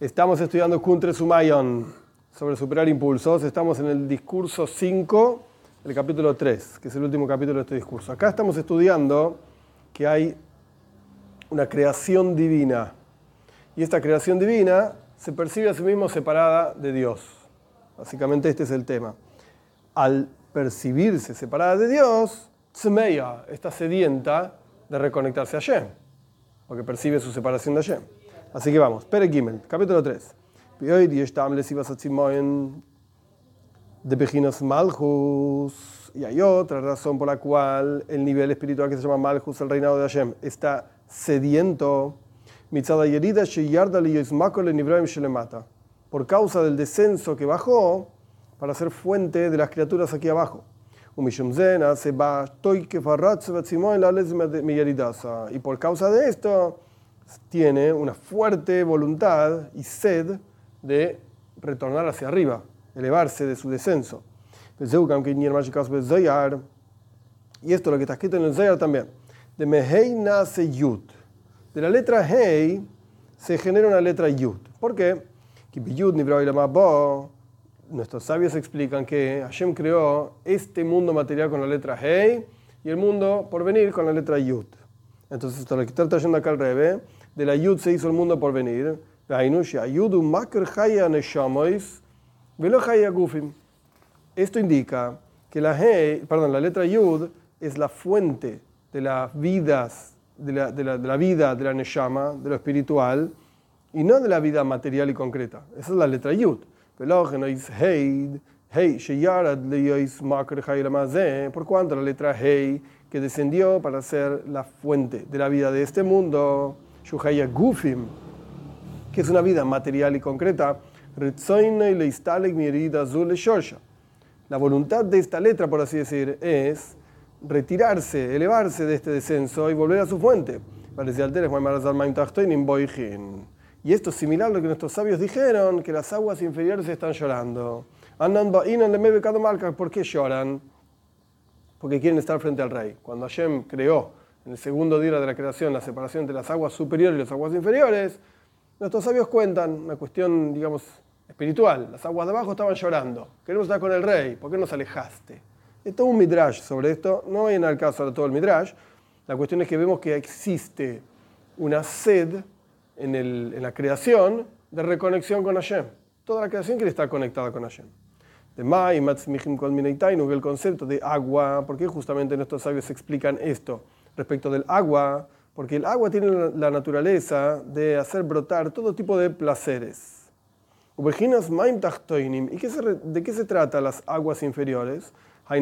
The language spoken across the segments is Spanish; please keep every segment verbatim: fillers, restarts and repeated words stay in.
Estamos estudiando Kuntres Umayon sobre superar impulsos. Estamos en el discurso cinco del capítulo tres, que es el último capítulo de este discurso. Acá estamos estudiando que hay una creación divina. Y esta creación divina se percibe a sí mismo separada de Dios. Básicamente este es el tema. Al percibirse separada de Dios, Tzmeya está sedienta de reconectarse a Hashem, porque percibe su separación de Hashem. Así que vamos, Perek Gimel, capítulo tres. De Bejinos Malchus, y hay otra razón por la cual el nivel espiritual que se llama Malchus, el reinado de Hashem, está sediento. Por causa del descenso que bajó para ser fuente de las criaturas aquí abajo. Y por causa de esto tiene una fuerte voluntad y sed de retornar hacia arriba, elevarse de su descenso. Y esto es lo que está escrito en el Zohar también. De Mehei nace Yud. De la letra Hei se genera una letra Yud. ¿Por qué? Nuestros sabios explican que Hashem creó este mundo material con la letra Hei y el mundo por venir con la letra Yud. Entonces, esto es lo que está trayendo acá el Rebbe. De la Yud se hizo el mundo por venir. Esto indica que la Hei, perdón, la letra Yud es la fuente de las vidas, de la, de la, de la vida de la Neshama, de lo espiritual, y no de la vida material y concreta. Esa es la letra Yud. Por cuanto la letra Hei, que descendió para ser la fuente de la vida de este mundo, que es una vida material y concreta, la voluntad de esta letra, por así decir, es retirarse, elevarse de este descenso y volver a su fuente. Y esto es similar a lo que nuestros sabios dijeron, que las aguas inferiores están llorando. ¿Por qué lloran? Porque quieren estar frente al rey. Cuando Hashem creó, en el segundo día de la creación, la separación entre las aguas superiores y las aguas inferiores, nuestros sabios cuentan una cuestión, digamos, espiritual. Las aguas de abajo estaban llorando. Queremos estar con el rey. ¿Por qué nos alejaste? Es todo un midrash sobre esto. No viene al caso de todo el midrash. La cuestión es que vemos que existe una sed en, el, en la creación de reconexión con Hashem. Toda la creación quiere estar conectada con Hashem. De Mai, Matzmichim Kol Minei Tainu, el concepto de agua. ¿Por qué justamente nuestros sabios explican esto respecto del agua? Porque el agua tiene la naturaleza de hacer brotar todo tipo de placeres. ¿Y qué se, de qué se trata las aguas inferiores?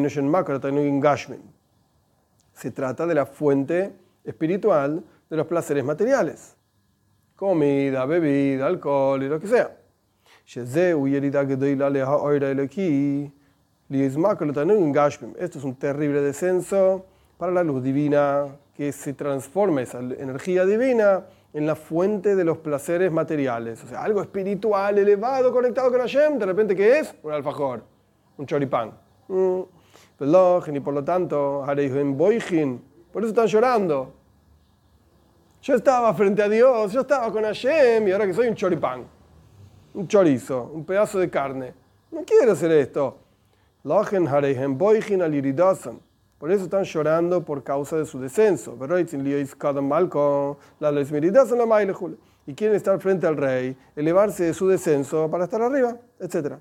Se trata de la fuente espiritual de los placeres materiales. Comida, bebida, alcohol y lo que sea. Esto es un terrible descenso para la luz divina, que se transforma esa energía divina en la fuente de los placeres materiales. O sea, algo espiritual, elevado, conectado con Hashem, de repente, ¿qué es? Un alfajor, un choripán. Mm. Y por lo tanto, por eso están llorando. Yo estaba frente a Dios, yo estaba con Hashem, y ahora que soy un choripán, un chorizo, un pedazo de carne. No quiero hacer esto. Por eso están llorando por causa de su descenso. Y quieren estar frente al rey, elevarse de su descenso para estar arriba, etcétera.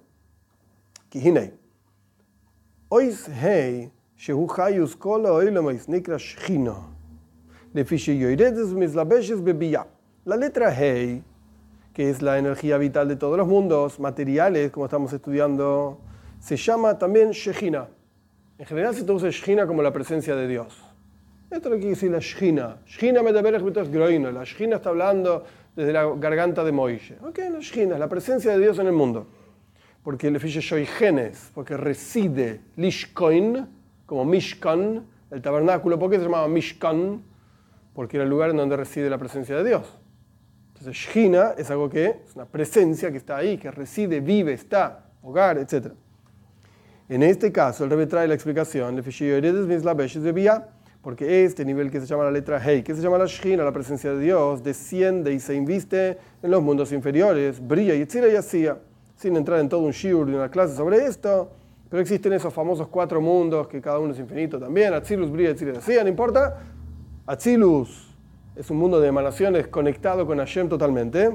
La letra Hei, que es la energía vital de todos los mundos materiales, como estamos estudiando, se llama también Shejina. En general se usa Shejina como la presencia de Dios. Esto es lo que quiere decir la Shejina. Shejina medaberech mitos groino. La Shejina está hablando desde la garganta de Moishe. Ok, la Shejina, la presencia de Dios en el mundo. Porque le fiche Shoigenes, porque reside Lishkoin, como Mishkan, el tabernáculo. ¿Por qué se llamaba Mishkan? Porque era el lugar en donde reside la presencia de Dios. Entonces Shejina es algo que es una presencia que está ahí, que reside, vive, está, hogar, etcétera. En este caso, el Rebbe trae la explicación, porque este nivel que se llama la letra Hei, que se llama la Shechina, la presencia de Dios, desciende y se inviste en los mundos inferiores, brilla, Yetzira y Asía, sin entrar en todo un shiur y una clase sobre esto, pero existen esos famosos cuatro mundos que cada uno es infinito también, Atzilus, brilla, Yetzira y Asía, no importa, Atzilus es un mundo de emanaciones conectado con Hashem totalmente,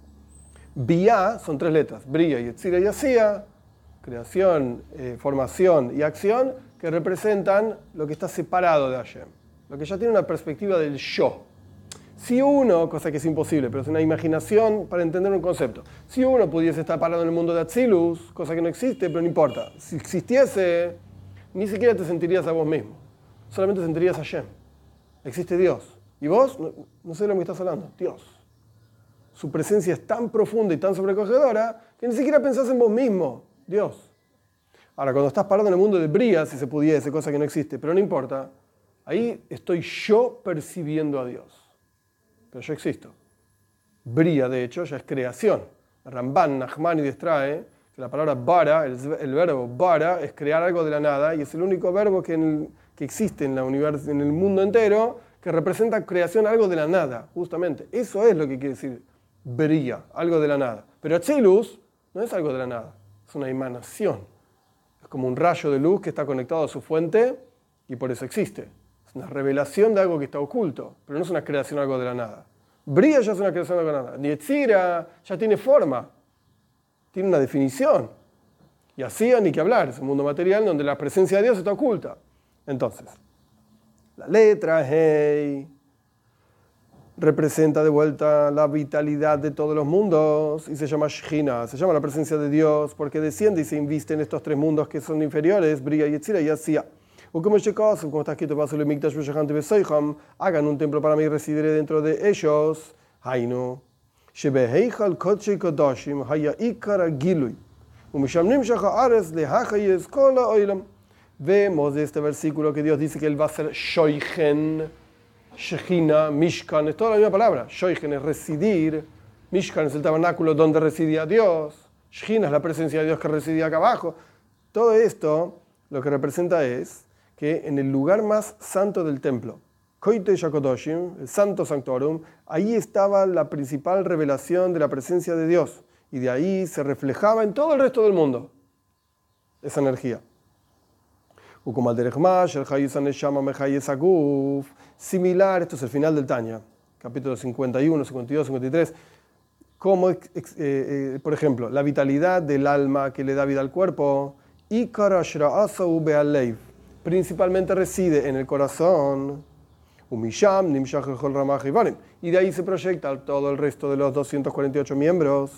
Bia son tres letras, brilla, Yetzira y Asía, creación, eh, formación y acción, que representan lo que está separado de Hashem, lo que ya tiene una perspectiva del yo. Si uno, cosa que es imposible, pero es una imaginación para entender un concepto, si uno pudiese estar parado en el mundo de Atzilus, cosa que no existe, pero no importa, si existiese, ni siquiera te sentirías a vos mismo, solamente sentirías a Hashem. Existe Dios. Y vos, no, no sé de lo que estás hablando, Dios. Su presencia es tan profunda y tan sobrecogedora que ni siquiera pensás en vos mismo, Dios. Ahora, cuando estás parado en el mundo de Bria, si se pudiese, cosa que no existe, pero no importa, ahí estoy yo percibiendo a Dios. Pero yo existo. Bria, de hecho, ya es creación. Ramban, Nachmanides trae que la palabra bara, el, el verbo bara, es crear algo de la nada y es el único verbo que, en el, que existe en, la univers, en el mundo entero que representa creación, algo de la nada, justamente. Eso es lo que quiere decir Bria, algo de la nada. Pero Atzilus no es algo de la nada, es una emanación. Es como un rayo de luz que está conectado a su fuente y por eso existe. Es una revelación de algo que está oculto, pero no es una creación de algo de la nada. Bria ya es una creación de algo de la nada. Yetzira ya tiene forma, tiene una definición. Y así ni que hablar, es un mundo material donde la presencia de Dios está oculta. Entonces, la letra Hei representa de vuelta la vitalidad de todos los mundos y se llama Shechina, se llama la presencia de Dios porque desciende y se inviste en estos tres mundos que son inferiores, Bria, Yetzira y Asía. O como como está escrito, hagan un templo para mí y residiré dentro de ellos. Hainu, Shebeheichal Kodesh Kodashim Haya Ikara Gilui, Umisham Nimshach Haaretz Lehachayez Kol Ha'olam. Vemos de este versículo que Dios dice que Él va a ser Shoichen, Shechina, Mishkan, es toda la misma palabra. Shoichen es residir, Mishkan es el tabernáculo donde residía Dios, Shechina es la presencia de Dios que residía acá abajo. Todo esto lo que representa es que en el lugar más santo del templo, Kodesh HaKodoshim, el Santo Sanctorum, ahí estaba la principal revelación de la presencia de Dios y de ahí se reflejaba en todo el resto del mundo esa energía. Similar, esto es el final del Tanya, capítulo cincuenta y uno, cincuenta y dos, cincuenta y tres, como, eh, eh, por ejemplo, la vitalidad del alma que le da vida al cuerpo, principalmente reside en el corazón, y de ahí se proyecta todo el resto de los doscientos cuarenta y ocho miembros,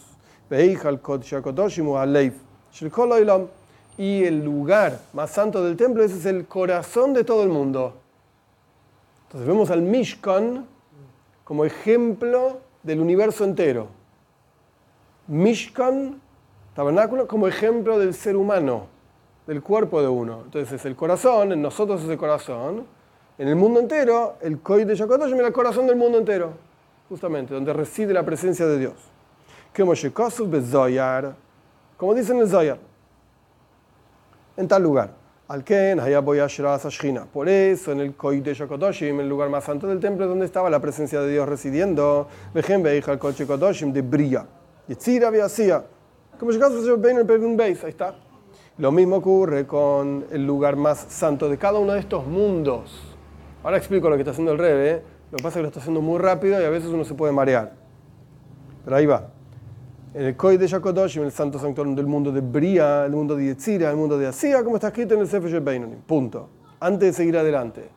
y el lugar más santo del templo, ese es el corazón de todo el mundo. Entonces vemos al Mishkan como ejemplo del universo entero. Mishkan, tabernáculo, como ejemplo del ser humano, del cuerpo de uno. Entonces es el corazón, en nosotros es el corazón, en el mundo entero, el Kodesh HaKodoshim es el corazón del mundo entero, justamente, donde reside la presencia de Dios. Como dice en el Zohar, en tal lugar. Por eso, en el Kodesh HaKodoshim, el lugar más santo del templo, donde estaba la presencia de Dios residiendo, de Bria, Yetzira y Asía. Como ahí está. Lo mismo ocurre con el lugar más santo de cada uno de estos mundos. Ahora explico lo que está haciendo el Rebbe. Lo que pasa es que lo está haciendo muy rápido y a veces uno se puede marear. Pero ahí va. En el Kodesh HaKodoshim, el santo sanctorum del mundo de Bria, el mundo de Yetzira, el mundo de Asía, como está escrito en el Sefer Shel Beinonim. Punto. Antes de seguir adelante.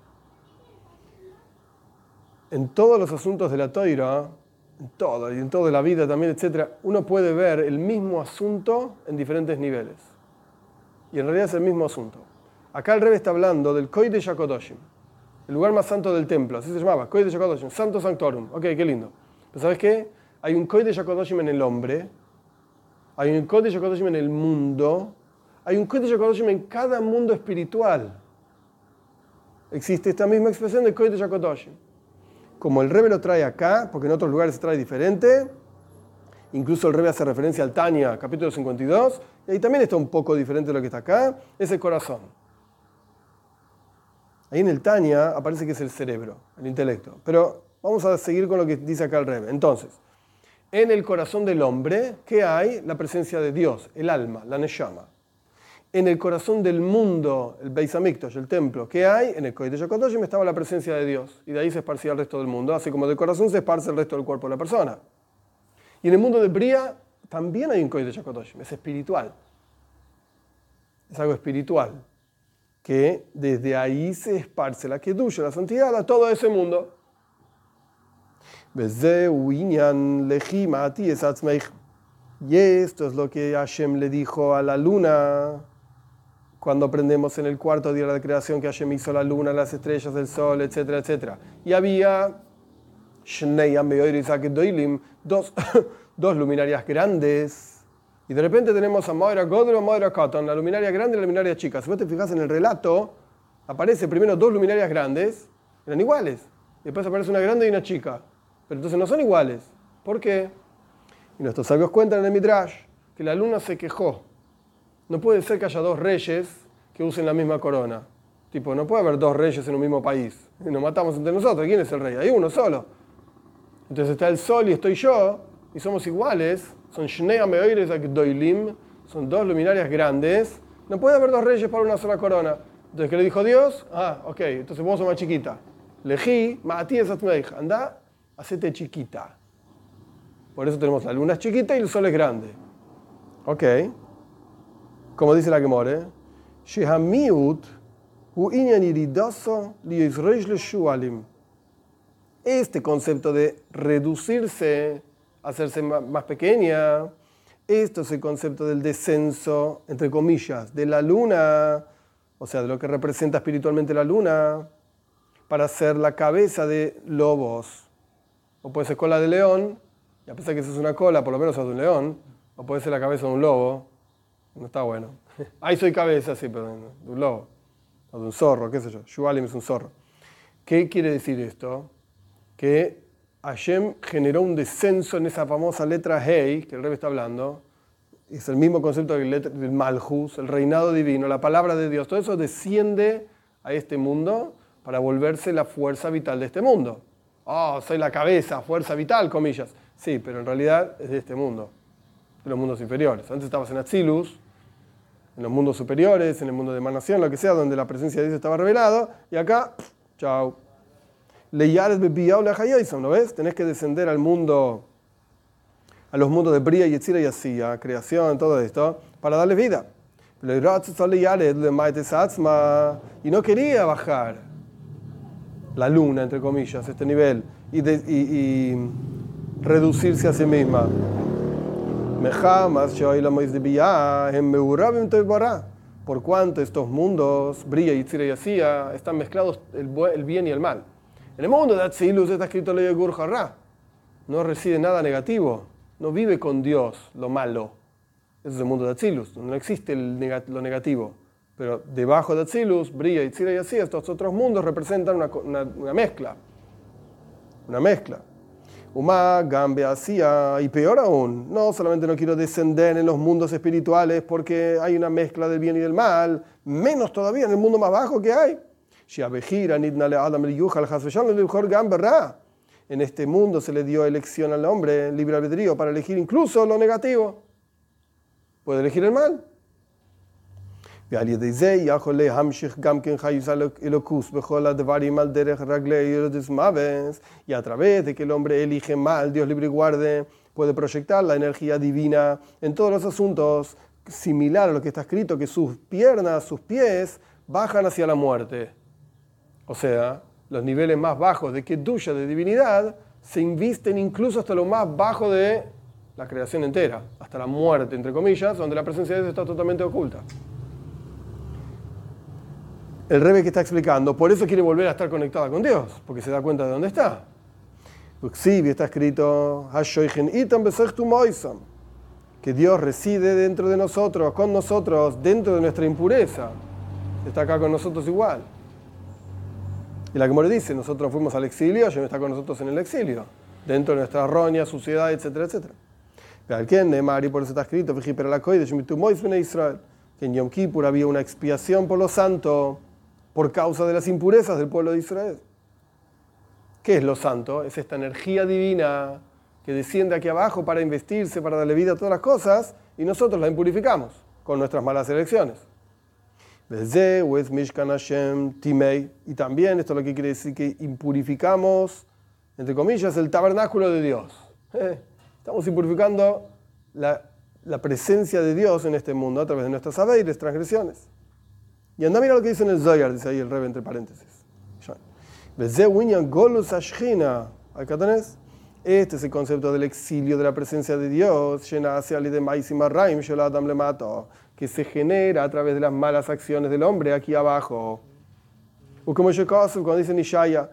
En todos los asuntos de la Toira, en todo, y en toda la vida también, etcétera, uno puede ver el mismo asunto en diferentes niveles. Y en realidad es el mismo asunto. Acá el Rebbe está hablando del Kodesh HaKodoshim, el lugar más santo del templo, así se llamaba, Kodesh HaKodoshim, Santo Sanctorum. Ok, qué lindo. Pero ¿sabes qué? Hay un Kodesh HaKodoshim en el hombre, hay un Kodesh HaKodoshim en el mundo, hay un Kodesh HaKodoshim en cada mundo espiritual. Existe esta misma expresión de Kodesh HaKodoshim. Como el Rebbe lo trae acá, porque en otros lugares se trae diferente, incluso el Rebbe hace referencia al Tanya, capítulo cincuenta y dos, y ahí también está un poco diferente de lo que está acá, es el corazón. Ahí en el Tanya aparece que es el cerebro, el intelecto. Pero vamos a seguir con lo que dice acá el Rebbe. Entonces, en el corazón del hombre, ¿qué hay? La presencia de Dios, el alma, la neshama. En el corazón del mundo, el Beis Hamikdash, el templo, ¿qué hay? En el Kodesh HaKodashim estaba la presencia de Dios. Y de ahí se esparcía el resto del mundo, así como del corazón se esparce el resto del cuerpo de la persona. Y en el mundo de Bria también hay un Kodesh HaKodashim, es espiritual. Es algo espiritual. Que desde ahí se esparce la Kedusha, la santidad, a todo ese mundo. Y esto es lo que Hashem le dijo a la luna cuando aprendemos en el cuarto día de la creación que Hashem hizo la luna, las estrellas, el sol, etcétera, etcétera. Y había dos, dos luminarias grandes. Y de repente tenemos a Moira Godro, Moira Cotton, la luminaria grande y la luminaria chica. Si vos te fijas en el relato, aparece primero dos luminarias grandes, eran iguales. Y después aparece una grande y una chica. Pero entonces no son iguales. ¿Por qué? Y nuestros sabios cuentan en el Midrash que la luna se quejó. No puede ser que haya dos reyes que usen la misma corona. Tipo, no puede haber dos reyes en un mismo país. Y nos matamos entre nosotros. ¿Quién es el rey? Hay uno solo. Entonces está el sol y estoy yo, y somos iguales. Son Shnei Ameoires Agdoilim, son dos luminarias grandes. No puede haber dos reyes para una sola corona. Entonces, ¿qué le dijo Dios? Ah, ok, entonces vos sos más chiquita. Lejí, Maatí Esatmeich, andá, hacete chiquita. Por eso tenemos la luna es chiquita y el sol es grande. Ok. Como dice la Gemore, Shehamiut hu inyan iridaso liyizreish leshualim. Este concepto de reducirse, hacerse más pequeña, esto es el concepto del descenso, entre comillas, de la luna, o sea, de lo que representa espiritualmente la luna, para ser la cabeza de lobos. O puede ser cola de león, y a pesar que eso es una cola, por lo menos es de un león, o puede ser la cabeza de un lobo. No está bueno. Ahí soy cabeza, sí, pero de un lobo. O de un zorro, qué sé yo. Shualim es un zorro. ¿Qué quiere decir esto? Que Hashem generó un descenso en esa famosa letra Hei, que el Rebbe está hablando. Es el mismo concepto del, del Malhus, el reinado divino, la palabra de Dios. Todo eso desciende a este mundo para volverse la fuerza vital de este mundo. Oh, soy la cabeza, fuerza vital, comillas. Sí, pero en realidad es de este mundo, de los mundos inferiores. Antes estabas en Atzilus, en los mundos superiores, en el mundo de emanación, lo que sea, donde la presencia de Dios estaba revelada, y acá, pff, chao. Leyares bebiao lejayoisam, ¿no ves? Tenés que descender al mundo, a los mundos de Bria, Yetzira y Asía, creación, todo esto, para darle vida. Y no quería bajar la luna, entre comillas, este nivel, y, de, y, y reducirse a sí misma. Por cuanto estos mundos, Bria, Yetzira y Asía, están mezclados el, el bien y el mal. En el mundo de Atzilus está escrito Leyegur Hará. No reside nada negativo. No vive con Dios lo malo. Ese es el mundo de Atzilus. No existe el negat- lo negativo. Pero debajo de Atzilus, Bria, Yetzira y Asía, estos otros mundos representan una, una, una mezcla. Una mezcla. Uma, Gambe, Asía, y peor aún, no solamente no quiero descender en los mundos espirituales porque hay una mezcla del bien y del mal, menos todavía en el mundo más bajo que hay. En este mundo se le dio elección al hombre, libre albedrío, para elegir incluso lo negativo. Puede elegir el mal. Y a través de que el hombre elige mal, Dios libre y guarde, puede proyectar la energía divina en todos los asuntos, similar a lo que está escrito, que sus piernas, sus pies, bajan hacia la muerte. O sea, los niveles más bajos de Kedusha, de divinidad, se invisten incluso hasta lo más bajo de la creación entera, hasta la muerte, entre comillas, donde la presencia de Dios está totalmente oculta. El Rebbe que está explicando, por eso quiere volver a estar conectada con Dios, porque se da cuenta de dónde está. Uxivi está escrito, que Dios reside dentro de nosotros, con nosotros, dentro de nuestra impureza. Está acá con nosotros igual. Y la Gemara dice, nosotros fuimos al exilio, Hashem está con nosotros en el exilio, dentro de nuestra roña, suciedad, etcétera, etcétera. Y por eso está escrito, que en Yom Kippur había una expiación por lo santo, por causa de las impurezas del pueblo de Israel. ¿Qué es lo santo? Es esta energía divina que desciende aquí abajo para investirse, para darle vida a todas las cosas, y nosotros la impurificamos con nuestras malas elecciones. Y también esto es lo que quiere decir que impurificamos, entre comillas, el tabernáculo de Dios. ¿Eh? Estamos impurificando la, la presencia de Dios en este mundo a través de nuestras aveires, transgresiones. Y anda, mira lo que dice en el Zohar, dice ahí el Rebbe entre paréntesis. Acá tenés. Este es el concepto del exilio de la presencia de Dios, que se genera a través de las malas acciones del hombre aquí abajo. Como cuando dice Nishaya,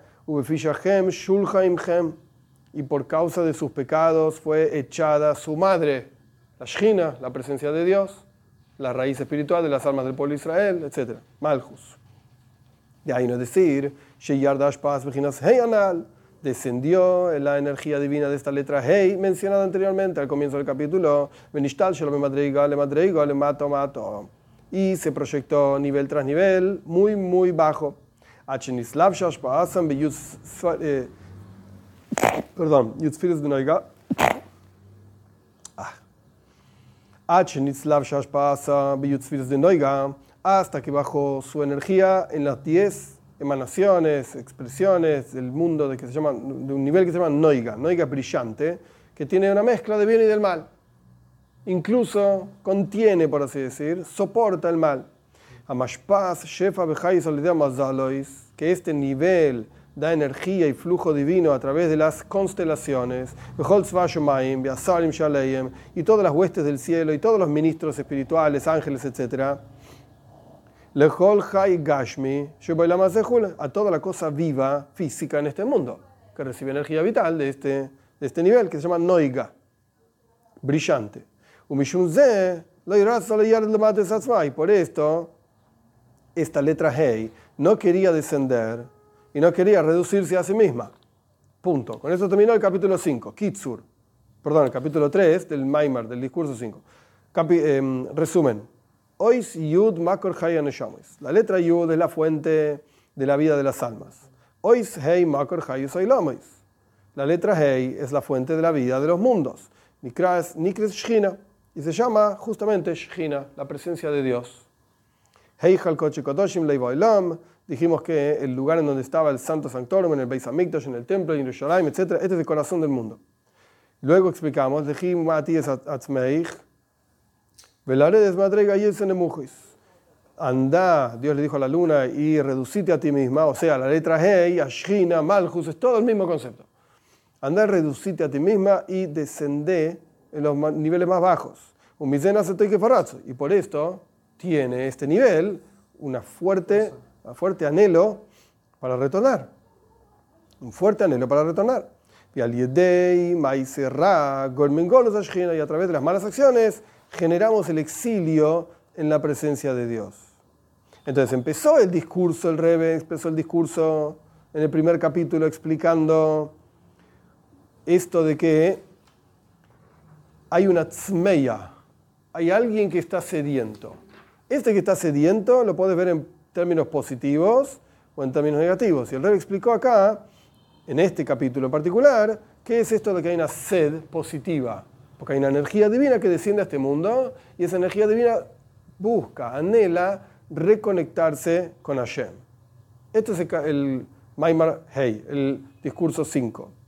y por causa de sus pecados fue echada su madre, la Shechina, la presencia de Dios, la raíz espiritual de las almas del pueblo de Israel, etcétera. Malchus. De ahí no decir, descendió en la energía divina de esta letra Hei, mencionada anteriormente al comienzo del capítulo, y se proyectó nivel tras nivel, muy, muy bajo. Perdón, Yutzfiris de Noiga. Hasta que bajó su energía en las diez emanaciones, expresiones del mundo de, que se llama, de un nivel que se llama Noiga, Noiga brillante, que tiene una mezcla de bien y del mal. Incluso contiene, por así decir, soporta el mal. Que este nivel da energía y flujo divino a través de las constelaciones, y todas las huestes del cielo, y todos los ministros espirituales, ángeles, etcétera. A toda la cosa viva, física en este mundo, que recibe energía vital de este, de este nivel, que se llama Noiga, brillante. Y por esto, esta letra Hei no quería descender y no quería reducirse a sí misma. Punto. Con eso terminó el capítulo cinco, Kitsur. Perdón, el capítulo tres del Maimar, del discurso cinco. Capi, eh, resumen. Ois Yud Makor Haya Neshamis. La letra Yud es la fuente de la vida de las almas. Ois Hei Makor Haya Soilamois. La letra Hei es la fuente de la vida de los mundos. Nikras Nikres Shechina. Y se llama justamente Shechina, la presencia de Dios. Hei Halkochi Kodoshim Leiboilam. Dijimos que el lugar en donde estaba el Santo Sanctorum, en el Beis Hamikdash, en el templo, en Yerushalayim, etcétera, este es el corazón del mundo. Luego explicamos, Lejim Matías Atzmeich. Anda, Dios le dijo a la luna, y reducite a ti misma, o sea, la letra Hei, Ashina, Malchus, es todo el mismo concepto. Anda, reducite a ti misma y descende en los niveles más bajos. Y por esto tiene este nivel una fuerte, un fuerte anhelo para retornar. Un fuerte anhelo para retornar. Y a través de las malas acciones generamos el exilio en la presencia de Dios. Entonces empezó el discurso, el Rebbe empezó el discurso en el primer capítulo explicando esto de que hay una tzmeya, hay alguien que está sediento. Este que está sediento lo puedes ver en términos positivos o en términos negativos. Y el Rebbe explicó acá, en este capítulo en particular, qué es esto de que hay una sed positiva. Porque hay una energía divina que desciende a este mundo y esa energía divina busca, anhela reconectarse con Hashem. Este es el, el Maimar Hei, el discurso cinco.